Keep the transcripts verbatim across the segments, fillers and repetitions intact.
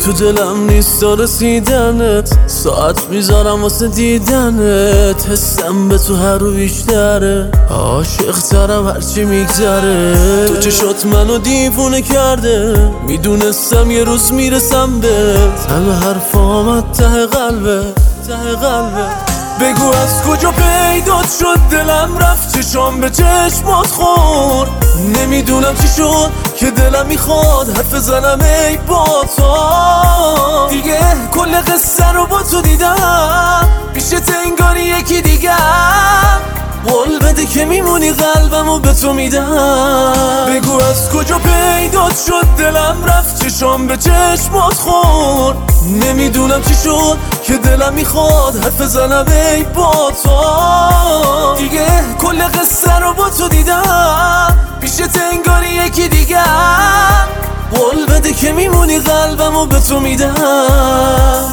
تو دلم نیست رسیدنت، ساعت میذارم واسه دیدنت. حسم به تو هر رو بیشتره، عاشق ترم هرچی میگذره. تو چشات منو دیوونه کرده، میدونستم یه روز میرسم بهت. همه حرفام از ته قلبه، ته قلبه. بگو از کجا پیدات شد، دلم رفت چشام به چشمات خورد. نمیدونم چی شد که دلم میخواد حرف زنم ای با تو. دیگه کل قصه رو با تو دیدم، پیشت انگاری یکی دیگه. قول بده که میمونی قلبمو به تو میدم. بگو از کجا پیدات شد، دلم رفت چشام به چشمات خورد. نمیدونم چی شد که دلم میخواد حرف زنم ای با تو. دیگه کل قصه رو با تو دیدم، پیشت انگاری یکی دیگه. قول بده که میمونی قلبمو به تو میدم.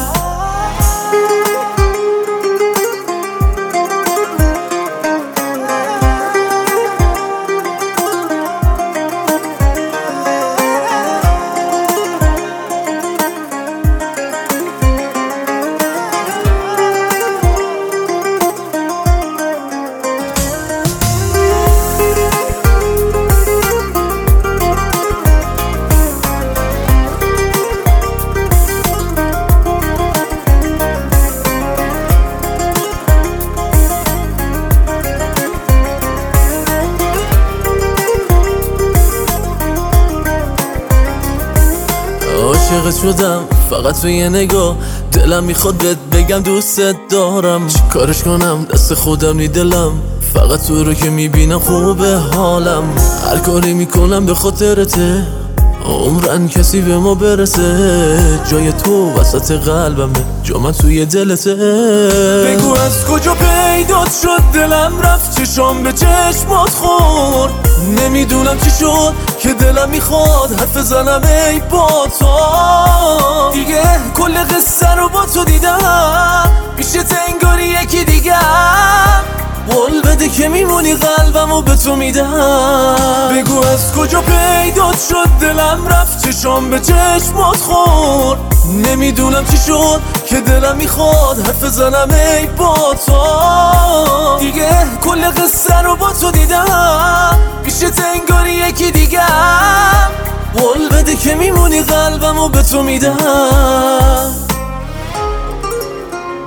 عاشقت شدم فقط تو یه نگاه، دلم میخواد بهت بگم دوستت دارم. چی کارش کنم دست خودم نی دلم، فقط تو رو که میبینم خوبه حالم. هر کاری میکنم به خاطرته، عمرن کسی به ما برسه. جای تو وسط قلبمه، جا من توی دلته. بگو از کجا پیدات شد، دلم رفت چشام به چشمات خورد. نمیدونم چی شد که دلم میخواد حرف زنم ای با تو. دیگه کل قصه رو با تو دیدم، پیشت انگاری یکی دیگه. قول بده که میمونی قلبمو به تو میدم. بگو از کجا پیدات شد، دلم رفت چشام به چشمات خورد. نمیدونم چی شد که دلم میخواد حرف زنم ای با تو. دیگه کل قصه رو با تو دیدم، پیشت انگاری یکی دیگه. قول بده که میمونی قلبمو به تو میدم.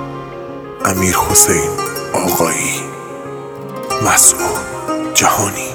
امیرحسین آقایی، مسعود جهانی.